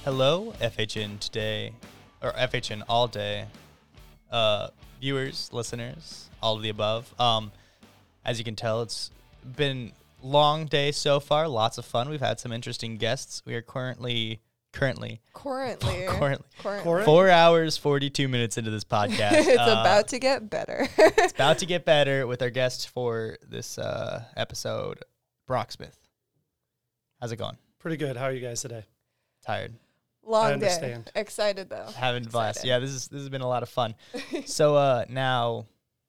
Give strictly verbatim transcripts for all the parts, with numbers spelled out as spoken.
Hello, F H N today, or F H N all day, uh, viewers, listeners, all of the above. Um, as you can tell, it's been a long day so far, lots of fun. We've had some interesting guests. We are currently, currently, Currently. currently, Currently. four hours, forty-two minutes into this podcast. It's Uh, about to get better. It's about to get better with our guest for this uh, episode, Brock Smith. How's it going? Pretty good. How are you guys today? Tired. Long I day. understand. Excited though. Having a blast. Excited. Yeah, this is this has been a lot of fun. So uh, now,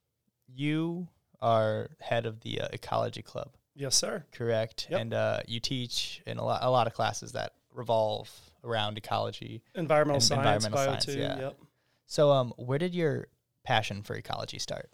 you are head of the uh, Ecology Club, Yes, sir. correct? Yep. And uh, you teach in a lot a lot of classes that revolve around ecology. Environmental And science, environmental bio science, too. yeah. Yep. So um, where did your passion for ecology start?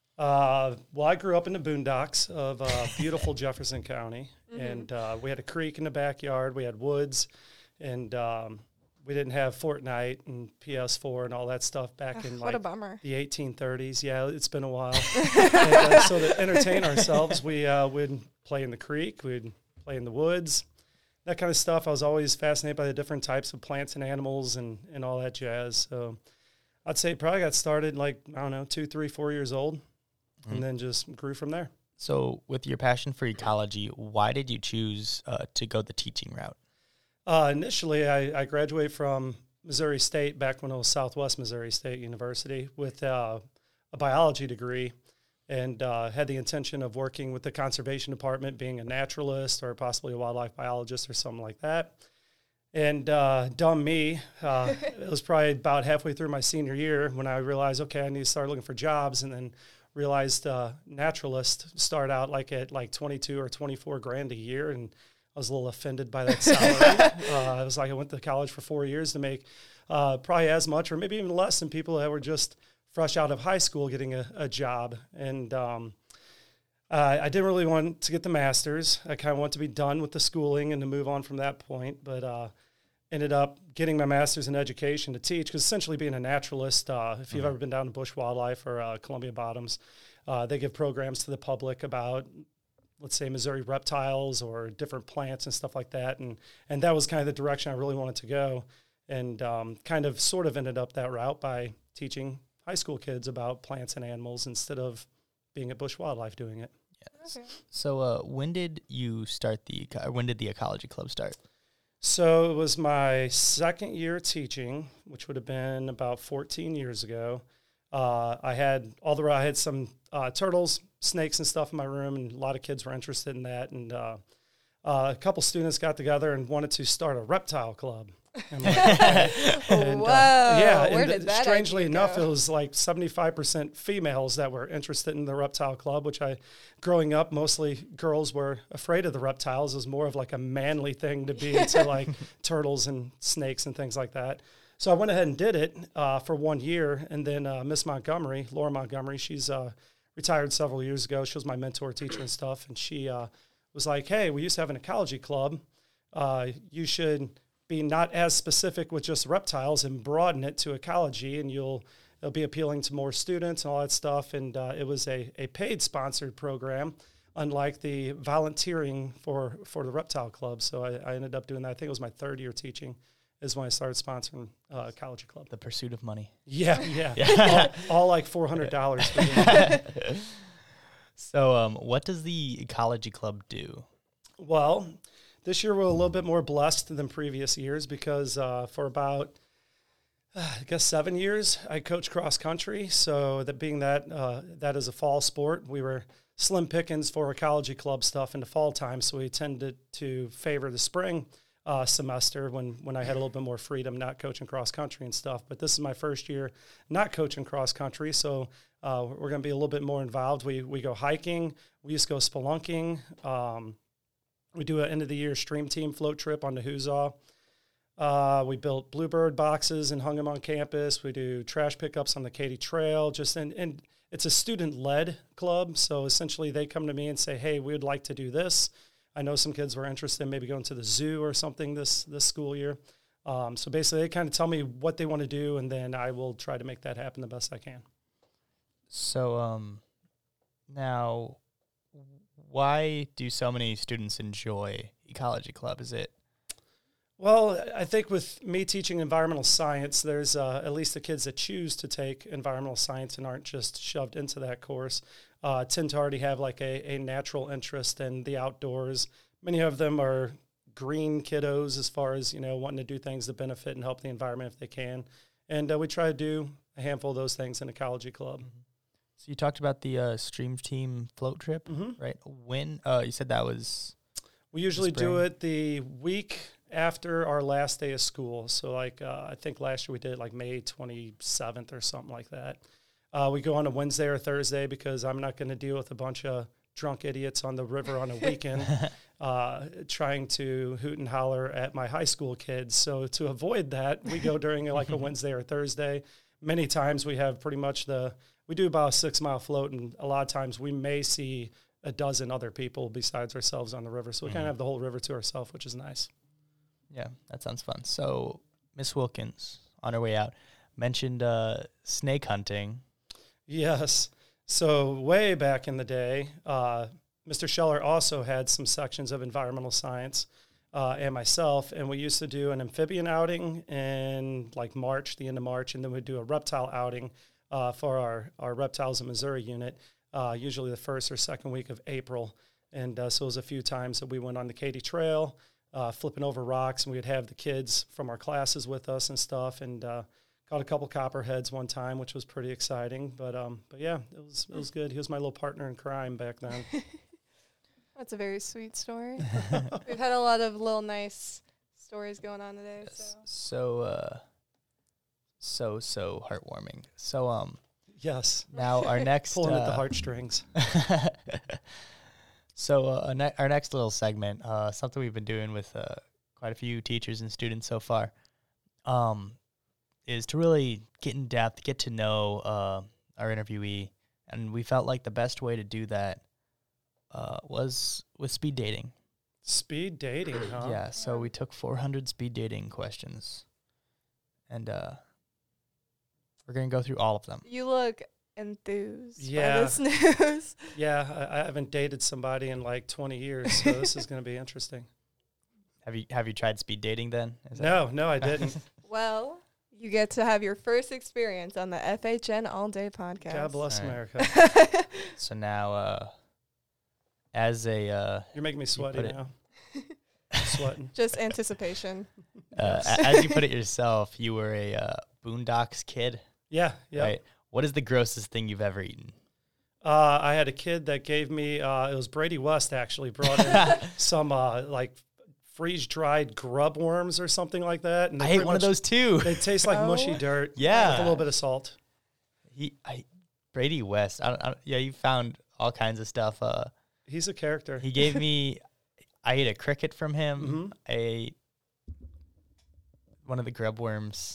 Uh, well, I grew up in the boondocks of uh, beautiful Jefferson County, Mhm. and uh, we had a creek in the backyard. We had woods, and um, we didn't have Fortnite and P S four and all that stuff back Ugh, in what a like bummer. the eighteen thirties. Yeah, it's been a while. and, uh, so to entertain ourselves, we uh, would play in the creek. We'd play in the woods, that kind of stuff. I was always fascinated by the different types of plants and animals and, and all that jazz. So I'd say probably got started like, I don't know, two, three, four years old, Mhm. and then just grew from there. So with your passion for ecology, why did you choose uh, to go the teaching route? Uh, initially, I, I graduated from Missouri State back when it was Southwest Missouri State University with uh, a biology degree, and uh, had the intention of working with the conservation department, being a naturalist or possibly a wildlife biologist or something like that. And uh, dumb me, uh, it was probably about halfway through my senior year when I realized, okay, I need to start looking for jobs, and then realized uh, naturalist start out like at like twenty-two or twenty-four grand a year, and I was a little offended by that salary. uh, I was like, I went to college for four years to make uh, probably as much or maybe even less than people that were just fresh out of high school getting a, a job. And um, uh, I didn't really want to get the master's. I kind of want to be done with the schooling and to move on from that point. But uh, ended up getting my master's in education to teach, because essentially being a naturalist, uh, if you've Mhm. ever been down to Bush Wildlife or uh, Columbia Bottoms, uh, they give programs to the public about, let's say, Missouri reptiles or different plants and stuff like that. And and that was kind of the direction I really wanted to go, and um, kind of sort of ended up that route by teaching high school kids about plants and animals instead of being at Bush Wildlife doing it. Yes. Okay. So uh, when did you start the eco- or when did the Ecology Club start? So it was my second year teaching, which would have been about fourteen years ago. Uh, I had all the I had some uh, turtles, snakes, and stuff in my room, and a lot of kids were interested in that. And uh, uh, a couple students got together and wanted to start a reptile club. And like, and, Whoa. uh, yeah, Where and did that strangely idea enough, go? it was like seventy-five percent females that were interested in the reptile club, which I, growing up, mostly girls were afraid of the reptiles. It was more of like a manly thing to be into like turtles and snakes and things like that. So I went ahead and did it uh, for one year. And then uh, Miss Montgomery, Laura Montgomery, she's uh, retired several years ago. She was my mentor, teacher, and stuff. And she uh, was like, hey, we used to have an ecology club. Uh, you should be not as specific with just reptiles and broaden it to ecology, and you'll it'll be appealing to more students and all that stuff. And uh, it was a, a paid sponsored program, unlike the volunteering for, for the reptile club. So I, I ended up doing that. I think it was my third year teaching is when I started sponsoring uh, Ecology Club. The pursuit of money. Yeah, yeah. Yeah. all, all like four hundred dollars. So um, what does the Ecology Club do? Well, this year we're a little bit more blessed than previous years because uh, for about, uh, I guess, seven years, I coached cross country. So that being that uh, that is a fall sport, we were slim pickings for Ecology Club stuff in the fall time. So we tended to favor the spring uh, semester when, when I had a little bit more freedom, not coaching cross country and stuff. But this is my first year not coaching cross country. So uh, we're going to be a little bit more involved. We, we go hiking. We used to go spelunking. Um, We do an end of the year stream team float trip on the Huzaw. Uh, we built bluebird boxes and hung them on campus. We do trash pickups on the Katy Trail. Just and, and it's a student led club. So essentially they come to me and say, hey, we would like to do this. I know some kids were interested in maybe going to the zoo or something this, this school year. Um, so basically they kind of tell me what they want to do, and then I will try to make that happen the best I can. So um, now, why do so many students enjoy Ecology Club? Is it Well, I think with me teaching environmental science, there's uh, at least the kids that choose to take environmental science and aren't just shoved into that course uh, tend to already have like a, a natural interest in the outdoors. Many of them are green kiddos as far as, you know, wanting to do things that benefit and help the environment if they can. And uh, we try to do a handful of those things in Ecology Club. Mm-hmm. So you talked about the uh, Stream Team float trip, Mm-hmm. right? When? Uh, you said that was... We usually spring. do it the week after our last day of school. So like uh, I think last year we did it like May twenty-seventh or something like that. Uh, we go on a Wednesday or Thursday because I'm not going to deal with a bunch of drunk idiots on the river on a weekend uh, trying to hoot and holler at my high school kids. So to avoid that, we go during like a Wednesday or Thursday. Many times we have pretty much the, we do about a six mile float, and a lot of times we may see a dozen other people besides ourselves on the river. So we mm-hmm. kind of have the whole river to ourselves, which is nice. Yeah, that sounds fun. So Miss Wilkins, on her way out, mentioned uh, snake hunting. Yes. So way back in the day, uh, Mister Scheller also had some sections of environmental science uh, and myself, and we used to do an amphibian outing in like March, the end of March, and then we'd do a reptile outing uh, for our, our Reptiles in Missouri unit, uh, usually the first or second week of April. And uh, so it was a few times that we went on the Katy Trail, uh, flipping over rocks, and we'd have the kids from our classes with us and stuff, and uh, caught a couple copperheads one time, which was pretty exciting. But um, but yeah, it was it was good. He was my little partner in crime back then. That's a very sweet story. We've had a lot of little nice stories going on today. Yes. So So, uh, so, so heartwarming. So, um, yes. now our next... Pulling uh, at the heartstrings. So uh, our, ne- our next little segment, uh, something we've been doing with uh, quite a few teachers and students so far, um, is to really get in depth, get to know uh, our interviewee, and we felt like the best way to do that uh, was with speed dating. Speed dating, huh? Yeah, so we took four hundred speed dating questions, and uh, we're going to go through all of them. you look enthused Yeah. by this news. Yeah, I, I haven't dated somebody in like twenty years, so this is going to be interesting. Have you have you tried speed dating then? Is that- No, no, I didn't. Well, you get to have your first experience on the F H N All Day podcast. God bless All right. America. So now, uh, as a uh, You're making me sweaty put it- now. I'm sweating. Just anticipation. uh, a- as you put it yourself, you were a uh, Boondocks kid, Yeah, yeah. right? What is the grossest thing you've ever eaten? Uh, I had a kid that gave me, uh, it was Brady West actually, brought in some uh, like freeze-dried grub worms or something like that. And I they ate pretty one of much- those too. They taste like Oh. mushy dirt. Yeah. With a little bit of salt. He, I, Brady West. I don't, I don't, yeah, you found all kinds of stuff. Uh, He's a character. he gave me. I ate a cricket from him. Mhm. I ate one of the grub worms.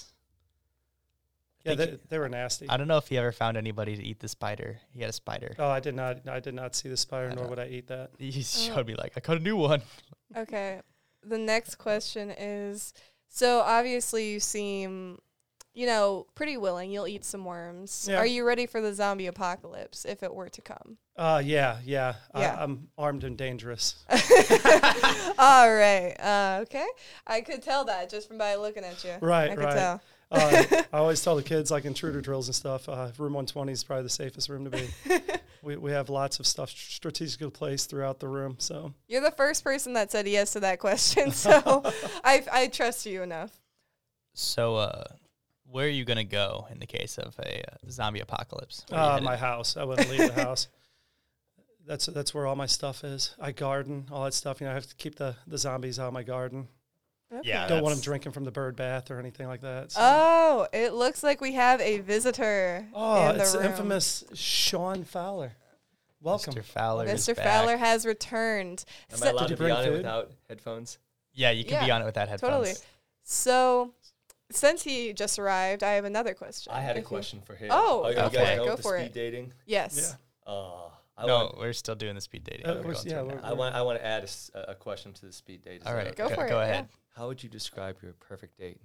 I Yeah, think they, they were nasty. I don't know if he ever found anybody to eat the spider. He had a spider. Oh, I did not. I did not see the spider, I nor know. would I eat that. He showed me like I caught a new one. Okay. The next question is, so obviously you seem, you know, pretty willing. You'll eat some worms. Yeah. Are you ready for the zombie apocalypse if it were to come? Uh, yeah, yeah. Yeah. I, I'm armed and dangerous. All right. Uh, okay. I could tell that just from by looking at you. Right, I could right. tell. Uh, I always tell the kids, like intruder drills and stuff, uh, room one twenty is probably the safest room to be. we we have lots of stuff strategically placed throughout the room. So You're the first person that said yes to that question, so I I trust you enough. So, uh, where are you gonna go in the case of a uh, zombie apocalypse? Where are you uh, headed? my house, I wouldn't leave the house. That's that's where all my stuff is. I garden, all that stuff. You know, I have to keep the, the zombies out of my garden. Okay. Yeah. Don't want them that's- drinking from the bird bath or anything like that. So. Oh, it looks like we have a visitor Oh, in the it's the room. infamous Sean Fowler. Welcome. Mister Fowler. is Mister back. Fowler has returned. Am So- I allowed Did to you be bring on it food? without headphones? Yeah, you can Yeah, be on it without headphones. totally. So, since he just arrived, I have another question. I had a If you- question for him. Oh, you go guys for it, know go the for speed it. dating? Yes. Yeah. Uh, I No, want, we're still doing the speed dating. Uh, We're we're- going yeah, through we're- now. I want I want to add a s- a, a question to the speed date. Is All that right, okay? Go go, for it, go yeah. ahead. How would you describe your perfect date?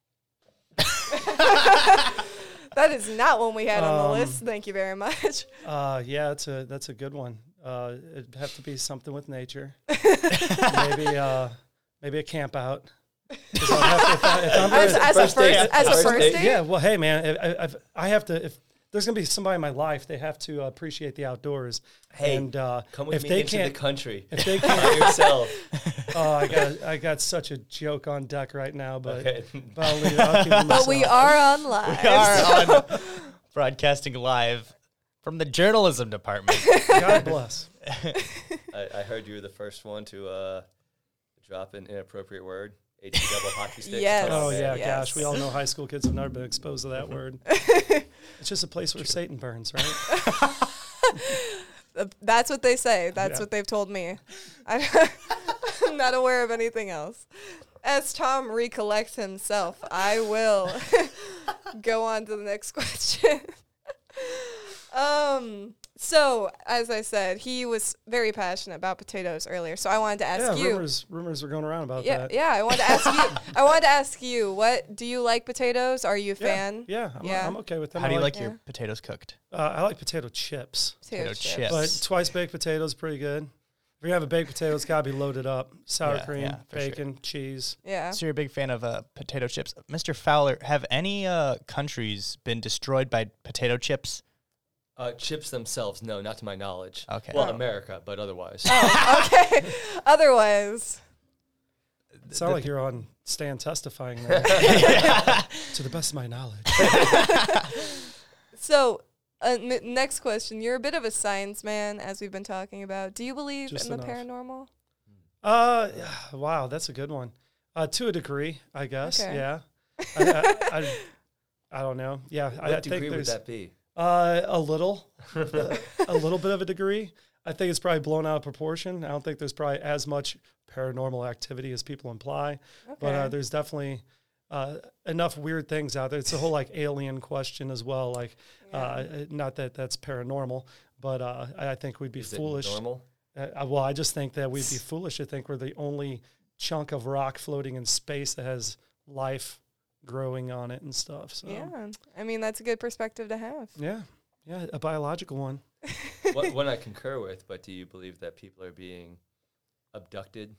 That is not one we had on the Um, list. Thank you very much. Uh, yeah, that's a that's a good one. Uh, it'd have to be something with nature. maybe uh, maybe a camp out. 'Cause I'll have to- if I- if I'm As, gonna- as a First date. first, as a First first date. date? yeah, well, hey, man, if, if I have to, if there's gonna be somebody in my life, they have to appreciate the outdoors. Hey, and uh, Come with if me they into can't, the country. if they By can't, yourself. oh, I got, I got such a joke on deck right now, but, Okay. but I'll leave, I'll keep it But we myself. are on live. We are on broadcasting live from the journalism department. God bless. I, I heard you were the first one to uh, drop an inappropriate word. H E double hockey stick. Yes. Oh man. yeah, Yes. gosh, we all know high school kids have never been exposed to that word. It's just a place where Satan burns, right? Uh, That's what they say. That's Yeah. what they've told me. I- I'm not aware of anything else. As Tom recollects himself, I will go on to the next question. um. So, as I said, he was very passionate about potatoes earlier. So I wanted to ask Yeah, you. rumors, rumors were going around about Yeah, that. yeah. I wanted to ask you. I wanted to ask you. What do you like potatoes? Are you a Yeah, fan? Yeah, I'm, Yeah. I'm okay with them. How do I you like Yeah. your potatoes cooked? Uh, I like potato chips, Potato, Potato chips. chips. but twice baked potatoes pretty good. If you have a baked potato, it's got to be loaded up: sour Yeah, cream, yeah, for sure. bacon, cheese. Yeah. So you're a big fan of uh, potato chips. Mister Fowler, have any uh, countries been destroyed by potato chips? Uh, chips themselves, no, not to my knowledge. Okay. Well, Oh. America, but otherwise. Oh, okay. Otherwise, It sounds like you're on stand testifying there. To the best of my knowledge. so uh, n- next question. You're a bit of a science man, as we've been talking about. Do you believe Just in the enough. paranormal? Uh, wow, that's a good one. Uh, to a degree, I guess. Okay. Yeah. I, I, I, I don't know. Yeah, What I, I degree think would there's that be? uh, a little, a little bit of a degree. I think it's probably blown out of proportion. I don't think there's probably as much paranormal activity as people imply, Okay. but uh, there's definitely uh, enough weird things out there. It's a whole like alien question as well. Like, uh, not that that's paranormal, but uh, I I think we'd be Is it foolish. normal? Uh, well, I just think that we'd be foolish to think we're the only chunk of rock floating in space that has life growing on it and stuff. So yeah. I mean, that's a good perspective to have. yeah, yeah, a biological one. What, one I concur with, but do you believe that people are being abducted?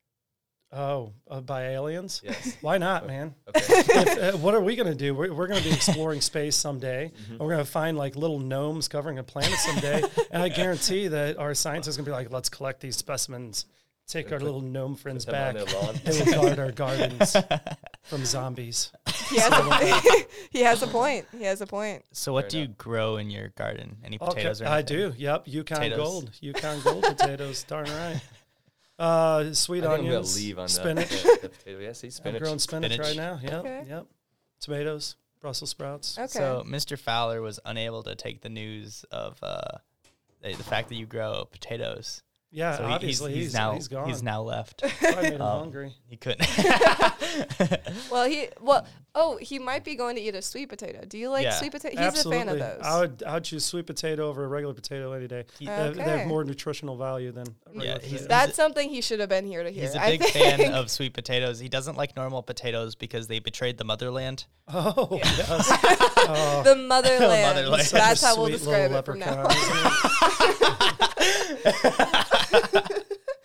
Oh, uh, by aliens? Yes. Why not, man? Okay. if, uh, what are we going to do? We're, we're going to be exploring space someday. Mhm. And we're going to find like little gnomes covering a planet someday. And I guarantee that our scientists are going to be like, let's collect these specimens, take Gonna our put- little gnome friends Put them on back. their lawn. They will guard our gardens from zombies. He has, a, he has a point. He has a point. So what Fair do you enough. grow in your garden? Any Okay, potatoes or I anything? do. Yep, Yukon Potatoes. Gold. Yukon Gold potatoes. Darn right. Uh, sweet I think I'm gonna onions, leave on the- spinach. The, the potato. Yeah, see, I'm spinach. growing spinach, Spinach. right now. Yep, Okay. yep. Tomatoes, Brussels sprouts. Okay. So Mister Fowler was unable to take the news of uh, the, the fact that you grow potatoes. Yeah, so he- obviously he's, he's, now he's gone. he's now left. I made him Um, hungry. He couldn't. well, he well oh he might be going to eat a sweet potato. Do you like Yeah. sweet potato? He's Absolutely. a fan of those. I would I would choose sweet potato over a regular potato any day. He- They, have, they have Okay. more nutritional value than a regular Yeah, potato. he's- That's something he should have been here to hear. He's a I big think. fan of sweet potatoes. He doesn't like normal potatoes because they betrayed the motherland. Oh, Yeah. yes. Oh, the motherland. Motherland. such a That's how we'll sweet describe little it from now leprechaun, on. isn't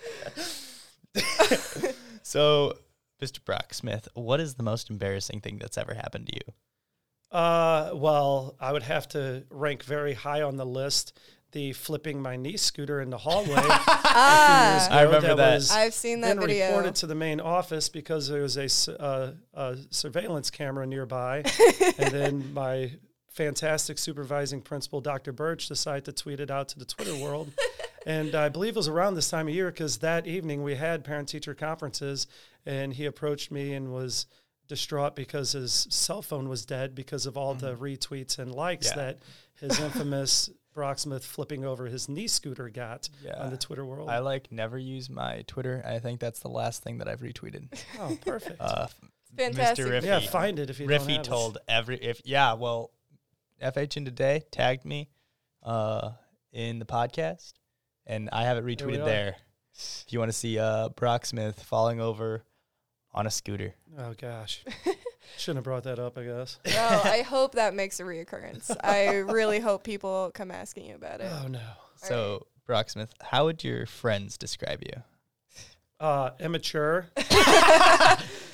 So, Mister Brock Smith, what is the most embarrassing thing that's ever happened to you? Uh, well, I would have to rank very high on the list the flipping my niece scooter in the hallway. Ah, I remember that. was I've seen that then video. reported to the main office because there was a, s- uh, a surveillance camera nearby. And then my fantastic supervising principal, Doctor Birch, decided to tweet it out to the Twitter world. And I believe it was around this time of year because that evening we had parent-teacher conferences, and he approached me and was distraught because his cell phone was dead because of all the retweets and likes Yeah. that his infamous Brock Smith flipping over his knee scooter got Yeah. on the Twitter world. I like never use my Twitter. I think that's the last thing that I've retweeted. oh, perfect. Uh, Fantastic. Mister Riffy. yeah, find it if you don't Riffy have it. told every if yeah, well, F H N Today tagged me uh, in the podcast, and I have it There we retweeted are. there. If you want to see uh, Brock Smith falling over on a scooter. Oh, gosh. Shouldn't have brought that up, I guess. No, I hope that makes a reoccurrence. I really hope people come asking you about it. Oh, no. So, Brock Smith, how would your friends describe you? Uh, immature,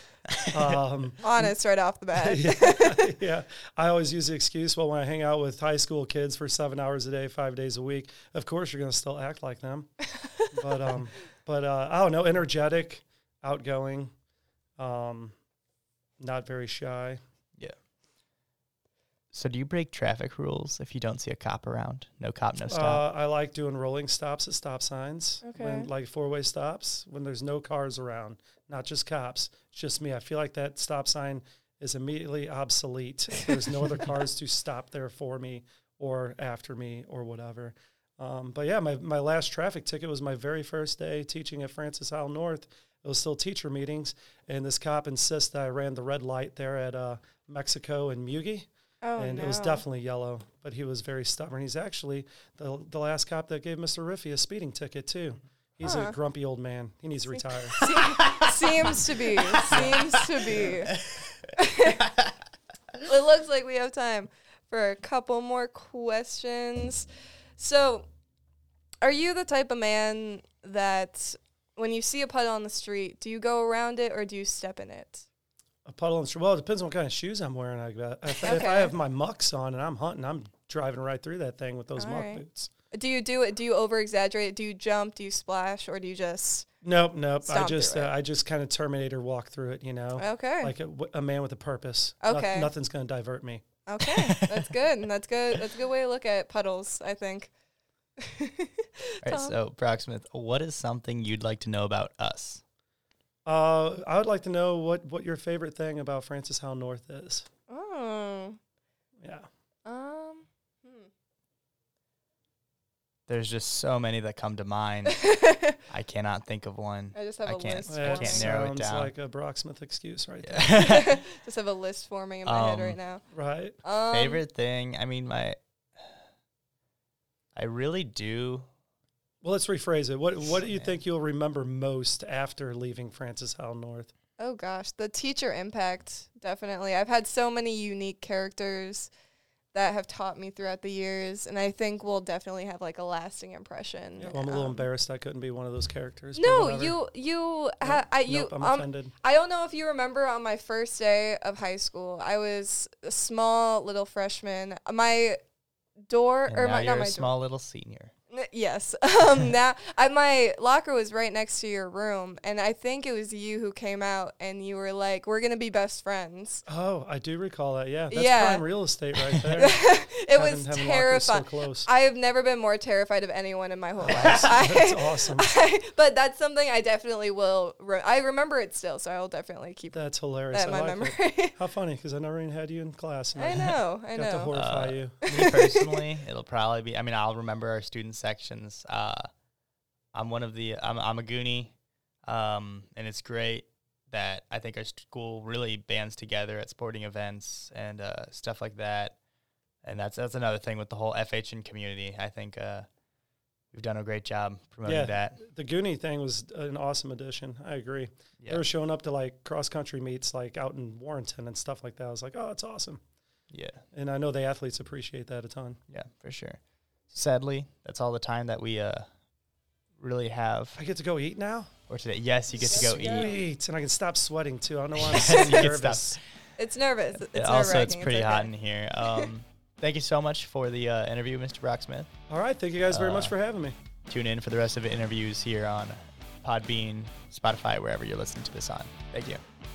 Um, Honest right off the bat. yeah, yeah. I always use the excuse, well, when I hang out with high school kids for seven hours a day, five days a week, of course you're going to still act like them. but um, but uh, I don't know, energetic, outgoing, um, not very shy. Yeah. So do you break traffic rules if you don't see a cop around? No cop, no stop. Uh, I like doing rolling stops at stop signs, Okay. when, like four-way stops, when there's no cars around, not just cops, it's just me. I feel like that stop sign is immediately obsolete. There's no other cars to stop there for me or after me or whatever. Um, but yeah, my, my last traffic ticket was my very first day teaching at Francis Howell North. It was still teacher meetings, and this cop insists that I ran the red light there at uh, Mexico and Mugi. Oh, and no. it was definitely yellow, but he was very stubborn. He's actually the the last cop that gave Mister Riffy a speeding ticket, too. He's Huh. a grumpy old man. He needs to retire. Seems to be. Seems to be. It looks like we have time for a couple more questions. So, are you the type of man that when you see a puddle on the street, do you go around it or do you step in it? A puddle in the street. Well, it depends on what kind of shoes I'm wearing, I bet. If, if Okay. I have my mucks on and I'm hunting, I'm driving right through that thing with those All muck right. boots. Do you do it? Do you over exaggerate? Do you jump? Do you splash? Or do you just Nope, nope. I Stomp just through uh, it. I just kind of Terminator walk through it, you know, okay? like a, w- a man with a purpose. No- Okay. nothing's going to divert me. Okay, that's good. That's good. That's a good way to look at puddles, I think. All right, Tom? so Brock Smith, what is something you'd like to know about us? Uh, I would like to know what, what your favorite thing about Francis Howell North is. Oh, Yeah. um, hmm. There's just so many that come to mind. I cannot think of one. I just have I a can't- list. I That forming. can't narrow it sounds down. like a Brock Smith excuse right there. Yeah. Just have a list forming in my head Um, right now. Right. Um, Favorite thing? I mean, my. I really do. Well, let's rephrase it. What What do you Man. think you'll remember most after leaving Francis Howell North? Oh gosh, the teacher impact, definitely. I've had so many unique characters that have taught me throughout the years, and I think will definitely have like a lasting impression. Yeah, well, I'm a little Um, embarrassed I couldn't be one of those characters. but No, whatever. you you Nope, ha- I you nope, I'm um offended. I don't know if you remember on my first day of high school, I was a small little freshman. My door And or now my you're not a my small little senior. N- Yes. Um, now I, my locker was right next to your room, and I think it was you who came out and you were like, "We're gonna be best friends." Oh, I do recall that. Yeah, that's Yeah. prime real estate right there. It Having- was having lockers so terrifying. close. I have never been more terrified of anyone in my whole life. That's I, awesome. I, but that's something I definitely will. Re- I remember it still, so I will definitely keep That's hilarious. that in I my like memory. it. How funny, because I never even had you in class. and I know. I got to know. horrify Uh, you. Me personally, it'll probably be. I mean, I'll remember our student sections. Uh, I'm one of the. I'm, I'm a Goonie, um, and it's great that I think our school really bands together at sporting events and uh, stuff like that. And that's that's another thing with the whole F H N community. I think uh, we've done a great job promoting Yeah. that. The Goonie thing was an awesome addition. I agree. Yeah, They were showing up to like cross country meets like out in Warrenton and stuff like that. I was like, oh, that's awesome. yeah, And I know the athletes appreciate that a ton. yeah, for sure. Sadly, that's all the time that we uh, really have I get to go eat now? for today. Yes, you get to go eat. Sweet. And I can stop sweating too. I don't know why I'm so You can nervous. stop. It's nervous. It's Yeah, also, it's nerve-wracking. pretty okay. hot in here. Um, thank you so much for the uh, interview, Mister Brock Smith. All right. Thank you guys very much Uh, for having me. Tune in for the rest of the interviews here on Podbean, Spotify, wherever you're listening to this on. Thank you.